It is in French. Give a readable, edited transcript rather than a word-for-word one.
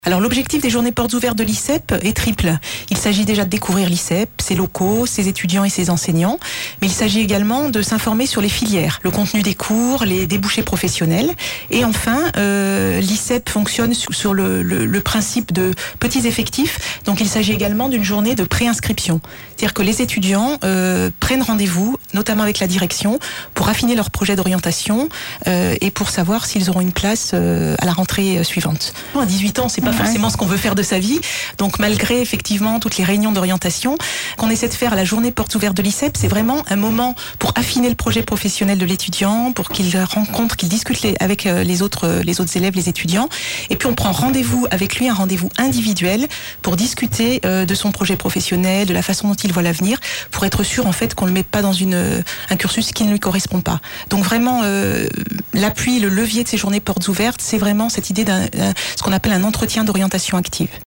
Alors l'objectif des journées portes ouvertes de l'ICEP est triple. Il s'agit déjà de découvrir l'ICEP, ses locaux, ses étudiants et ses enseignants, mais il s'agit également de s'informer sur les filières, le contenu des cours, les débouchés professionnels. Et enfin, l'ICEP fonctionne sur le principe de petits effectifs, donc il s'agit également d'une journée de préinscription. C'est-à-dire que les étudiants prennent rendez-vous, notamment avec la direction, pour affiner leur projet d'orientation et pour savoir s'ils auront une place à la rentrée suivante. À 18 ans, c'est pas forcément ce qu'on veut faire de sa vie. Donc malgré effectivement toutes les réunions d'orientation qu'on essaie de faire à la journée portes ouvertes de l'ICEP, c'est vraiment un moment pour affiner le projet professionnel de l'étudiant, pour qu'il rencontre, qu'il discute avec les autres élèves, les étudiants. Et puis on prend rendez-vous avec lui, un rendez-vous individuel pour discuter de son projet professionnel, de la façon dont il voit l'avenir, pour être sûr en fait qu'on le met pas dans un cursus qui ne lui correspond pas. Donc vraiment l'appui, le levier de ces journées portes ouvertes, c'est vraiment cette idée ce qu'on appelle un entretien d'orientation active.